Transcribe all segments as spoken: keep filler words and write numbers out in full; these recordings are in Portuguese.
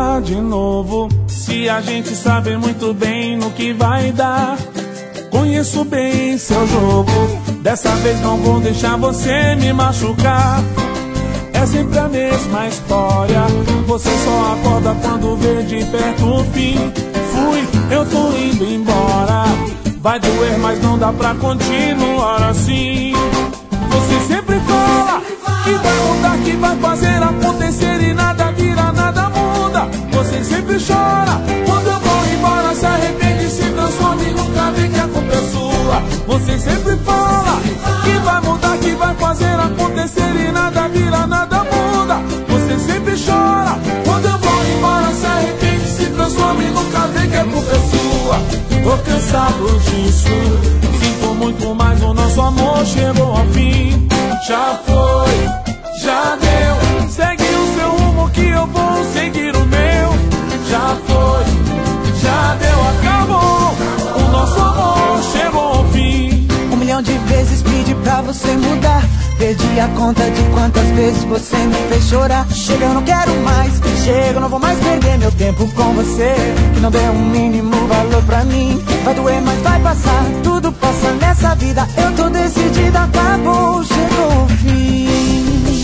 tentar de novo, se a gente sabe muito bem no que vai dar. Conheço bem seu jogo, dessa vez não vou deixar você me machucar. É sempre a mesma história, você só acorda quando vê de perto o fim. Fui, eu tô indo embora, vai doer mas não dá pra continuar assim. Você sempre fala que vai mudar, que vai fazer acontecer e nada vira, nada muda. Você sempre chora quando eu vou embora, se arrepende, se transforma e nunca vê que a culpa é sua. Você sempre fala que vai mudar, que vai fazer acontecer e nada vira, nada muda. Você sempre chora quando eu vou embora, se arrepende, se transforma e nunca vê que a culpa é sua. Tô cansado disso, sinto muito, mas o nosso amor chegou ao fim. Já foi, já deu, segue o seu rumo que eu vou seguir o meu. Já foi, já deu, acabou, o nosso amor chegou ao fim. Um milhão de vezes pedi pra você mudar, perdi a conta de quantas vezes você me fez chorar. Chega, eu não quero mais, chega, eu não vou mais perder meu tempo com você, que não deu um mínimo valor pra mim. Vai doer, mas vai passar, tudo passa nessa vida. Eu tô decidida, acabou, chegou o fim.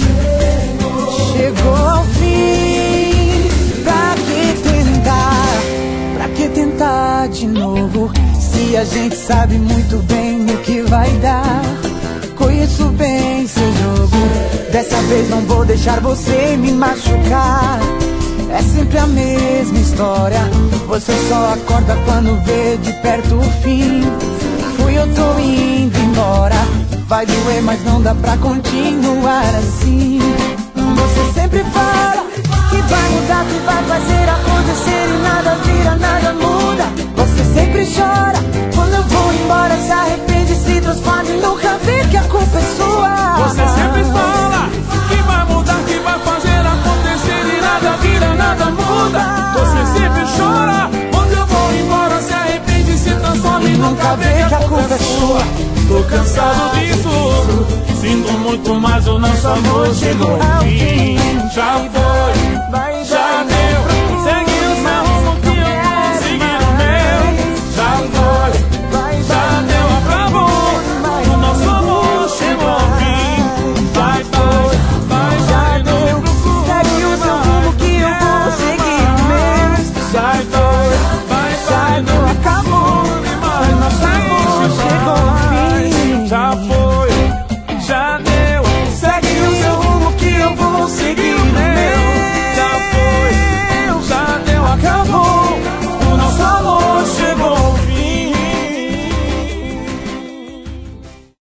Chegou ao fim. Pra que tentar, pra que tentar de novo, se a gente sabe muito bem no que vai dar. Conheço bem seu jogo, dessa vez não vou deixar você me machucar. É sempre a mesma história, você só acorda quando vê de perto o fim. Fui, eu tô indo embora, vai doer mas não dá pra continuar assim. Você sempre fala que vai mudar, que vai fazer acontecer e nada vira, nada muda. Você sempre chora quando eu vou embora, se arrepende, se transforma e nunca vê que a culpa é sua. Você sempre fala que vai mudar, que vai fazer acontecer e nada vira, nada muda. Você sempre chora quando eu vou embora, se arrepende, se transforma e nunca vê que a culpa é sua. Tô cansado disso, sinto muito, mas o nosso amor chegou ao fim. Já foi,